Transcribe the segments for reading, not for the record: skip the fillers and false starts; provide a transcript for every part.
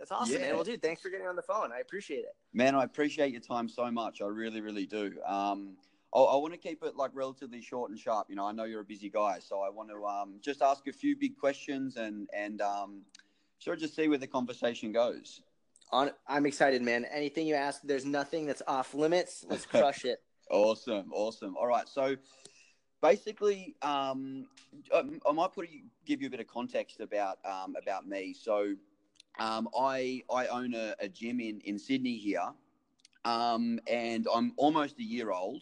That's awesome, man. Well, dude, thanks for getting on the phone. I appreciate it. Man, I appreciate your time so much. I really, really do. I want to keep it like relatively short and sharp. I know you're a busy guy, so I want to just ask a few big questions and sort of just see where the conversation goes. I'm excited, man. Anything you ask, there's nothing that's off limits. Let's crush it. Awesome. All right, so basically, I might give you a bit of context about me. So, I own a gym in Sydney here, and I'm almost a year old.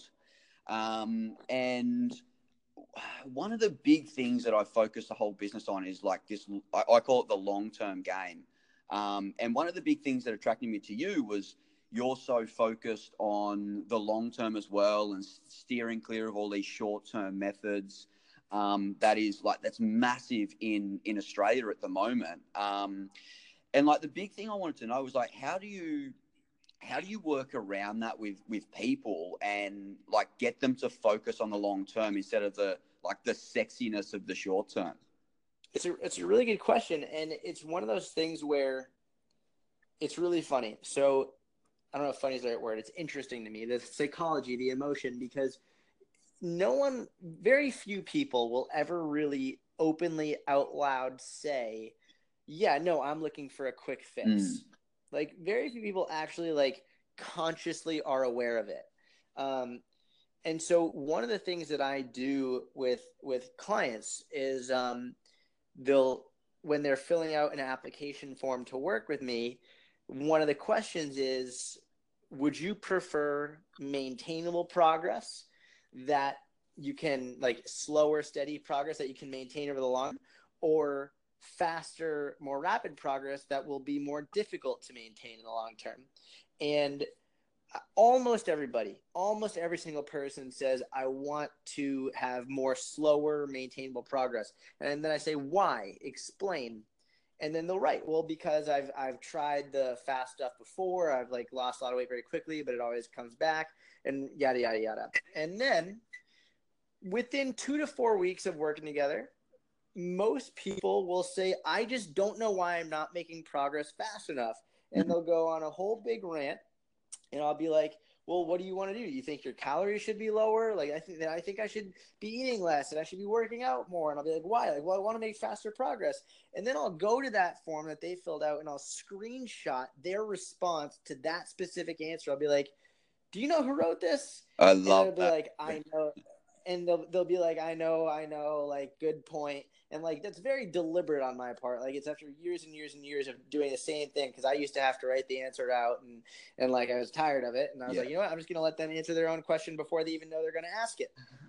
And one of the big things that I focus the whole business on is like this. I call it the long-term game. And one of the big things that attracted me to you was you're so focused on the long term as well and steering clear of all these short-term methods. That's massive in Australia at the moment. And like the big thing I wanted to know was like, how do you work around that with people and like get them to focus on the long term instead of the sexiness of the short term? It's a really good question, and it's one of those things where it's really funny. So I don't know if funny is the right word. It's interesting to me, the psychology, the emotion, because very few people will ever really openly out loud say, yeah, no, I'm looking for a quick fix. Like very few people actually like consciously are aware of it. And so one of the things that I do with clients is when they're filling out an application form to work with me, one of the questions is, would you prefer maintainable progress that you can like slower, steady progress that you can maintain over the long, or faster, more rapid progress that will be more difficult to maintain in the long term? And almost every single person says, I want to have more slower, maintainable progress. And then I say, why? Explain. And then they'll write, well, because I've tried the fast stuff before. I've like lost a lot of weight very quickly, but it always comes back, and yada, yada, yada. And then within 2 to 4 weeks of working together, most people will say, I just don't know why I'm not making progress fast enough. And they'll go on a whole big rant. And I'll be like, well, what do you want to do? You think your calories should be lower? Like, I think I should be eating less and I should be working out more. And I'll be like, why? Like, well, I want to make faster progress. And then I'll go to that form that they filled out and I'll screenshot their response to that specific answer. I'll be like, do you know who wrote this? I And love they'll be like, I know. And they'll be like, I know, like, good point. And like, that's very deliberate on my part. Like, it's after years and years and years of doing the same thing. Cause I used to have to write the answer out and like, I was tired of it. And I was like, you know what, I'm just going to let them answer their own question before they even know they're going to ask it.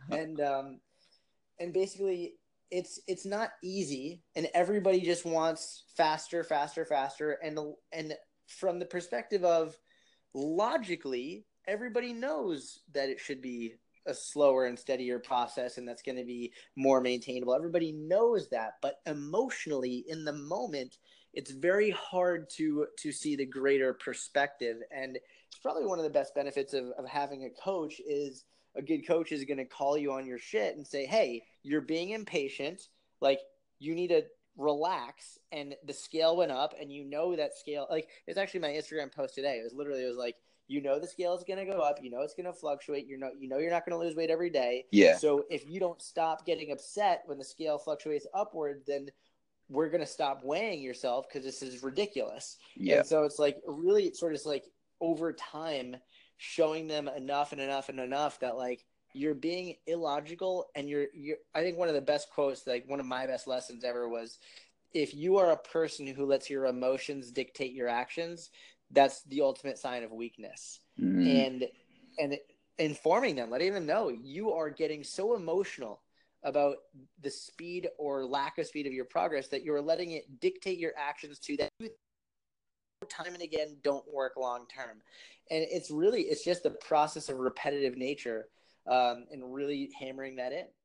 And basically it's not easy, and everybody just wants faster. And from the perspective of logically, everybody knows that it should be a slower and steadier process, and that's going to be more maintainable. Everybody knows that, but emotionally in the moment, it's very hard to see the greater perspective. And it's probably one of the best benefits of having a coach is a good coach is going to call you on your shit and say, hey, you're being impatient. Like, you need to relax. And the scale went up, and you know that scale, like, it's actually my Instagram post today. It was like, you know, the scale is going to go up. You know, it's going to fluctuate. You're not going to lose weight every day. Yeah. So if you don't stop getting upset when the scale fluctuates upward, then we're going to stop weighing yourself because this is ridiculous. Yeah. And so it's like really sort of like over time showing them enough that like you're being illogical. And you're I think one of the best quotes, like one of my best lessons ever was, if you are a person who lets your emotions dictate your actions, that's the ultimate sign of weakness. And informing them, letting them know you are getting so emotional about the speed or lack of speed of your progress that you're letting it dictate your actions to that time and again don't work long term. And it's just the process of repetitive nature, and really hammering that in.